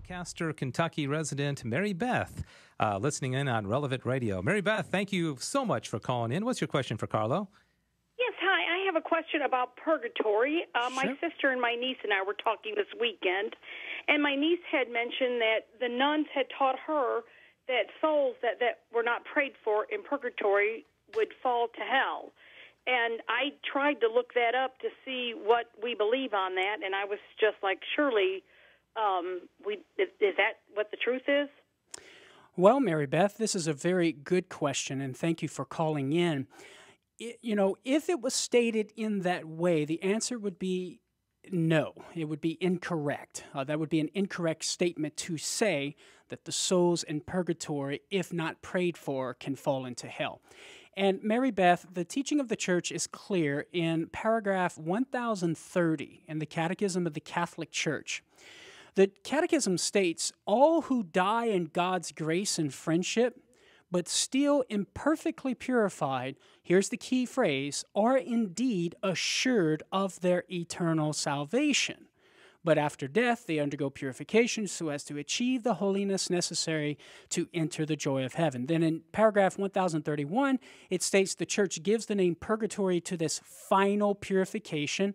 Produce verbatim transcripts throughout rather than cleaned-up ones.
Lancaster, Kentucky resident Mary Beth, uh, listening in on Relevant Radio. Mary Beth, thank you so much for calling in. What's your question for Carlo? Yes, hi. I have a question about purgatory. Uh, Sure. My sister and my niece and I were talking this weekend, and my niece had mentioned that the nuns had taught her that souls that, that were not prayed for in purgatory would fall to hell. And I tried to look that up to see what we believe on that, and I was just like, surely, um, we is, is that what the truth is? Well, Mary Beth, this is a very good question, and thank you for calling in. It, you know, if it was stated in that way, the answer would be no. It would be incorrect. Uh, that would be an incorrect statement to say that the souls in purgatory, if not prayed for, can fall into hell. And Mary Beth, the teaching of the Church is clear in paragraph one thousand thirty in the Catechism of the Catholic Church. The Catechism states, all who die in God's grace and friendship, but still imperfectly purified, here's the key phrase, are indeed assured of their eternal salvation. But after death, they undergo purification so as to achieve the holiness necessary to enter the joy of heaven. Then in paragraph one thousand thirty-one, it states the Church gives the name purgatory to this final purification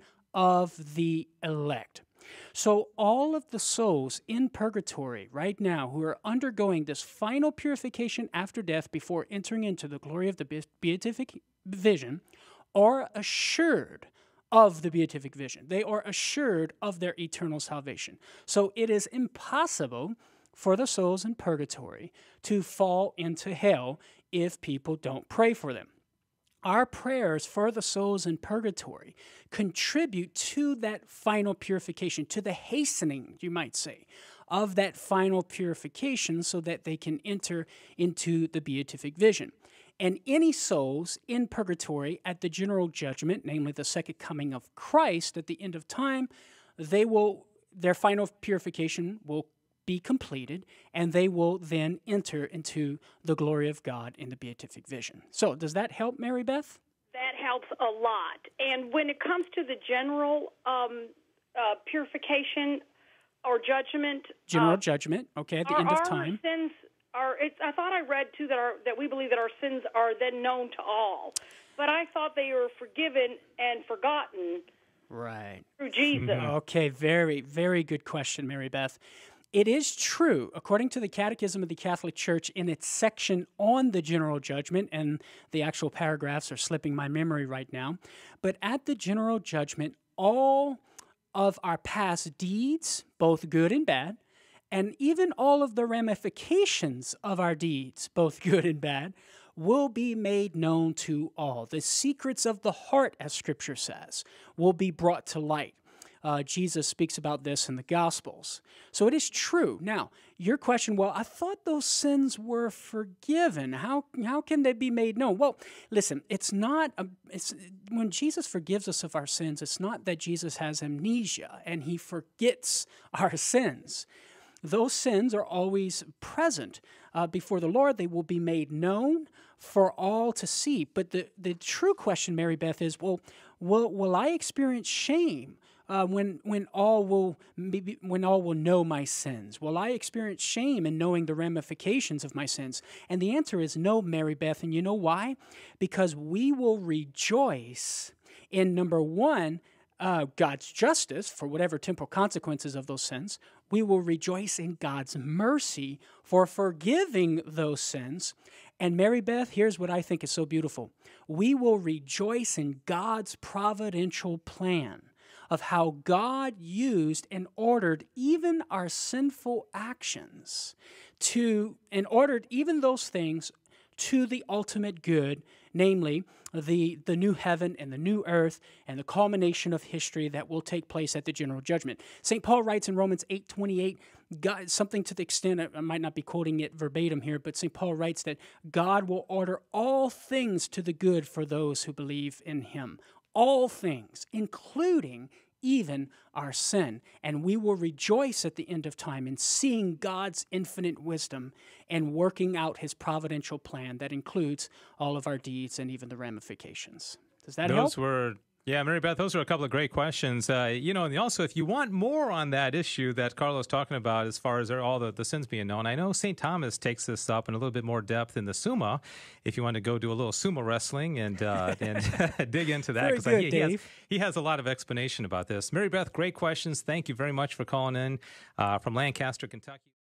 of the elect. So all of the souls in purgatory right now who are undergoing this final purification after death before entering into the glory of the beatific vision are assured of the beatific vision. They are assured of their eternal salvation. So it is impossible for the souls in purgatory to fall into hell if people don't pray for them. Our prayers for the souls in purgatory contribute to that final purification, to the hastening, you might say, of that final purification so that they can enter into the beatific vision. And any souls in purgatory at the general judgment, namely the second coming of Christ at the end of time, they will, their final purification will be completed, and they will then enter into the glory of God in the beatific vision. So does that help, Mary Beth? That helps a lot. And when it comes to the general um, uh, purification or judgment, general uh, judgment, okay, at the are, end of are time. Our sins are. It's, I thought I read too that our, that we believe that our sins are then known to all, but I thought they were forgiven and forgotten. Right. Through Jesus. Okay, very, very good question, Mary Beth. It is true, according to the Catechism of the Catholic Church, in its section on the general judgment, and the actual paragraphs are slipping my memory right now, but at the general judgment, all of our past deeds, both good and bad, and even all of the ramifications of our deeds, both good and bad, will be made known to all. The secrets of the heart, as Scripture says, will be brought to light. Uh, Jesus speaks about this in the Gospels. So it is true. Now, your question, well, I thought those sins were forgiven. How how can they be made known? Well, listen, it's not, a, it's when Jesus forgives us of our sins, it's not that Jesus has amnesia and he forgets our sins. Those sins are always present uh, before the Lord. They will be made known for all to see. But the, the true question, Mary Beth, is, well, will, will I experience shame Uh, when when all will maybe, when all will know my sins? Will I experience shame in knowing the ramifications of my sins? And the answer is no, Mary Beth. And you know why? Because we will rejoice in, number one, uh, God's justice for whatever temporal consequences of those sins. We will rejoice in God's mercy for forgiving those sins. And Mary Beth, here's what I think is so beautiful. We will rejoice in God's providential plan of how God used and ordered even our sinful actions to, and ordered even those things to the ultimate good, namely the, the new heaven and the new earth and the culmination of history that will take place at the general judgment. Saint Paul writes in Romans eight twenty-eight, God, something to the extent, I might not be quoting it verbatim here, but Saint Paul writes that God will order all things to the good for those who believe in him. All things, including even our sin. And we will rejoice at the end of time in seeing God's infinite wisdom and working out his providential plan that includes all of our deeds and even the ramifications. Does that help? Those were Yeah, Mary Beth, those are a couple of great questions. Uh, you know, and also, if you want more on that issue that Carlos talking about as far as all the, the sins being known, I know Saint Thomas takes this up in a little bit more depth in the Summa. If you want to go do a little sumo wrestling and uh, and dig into that, because he, he, has, he has a lot of explanation about this. Mary Beth, great questions. Thank you very much for calling in uh, from Lancaster, Kentucky.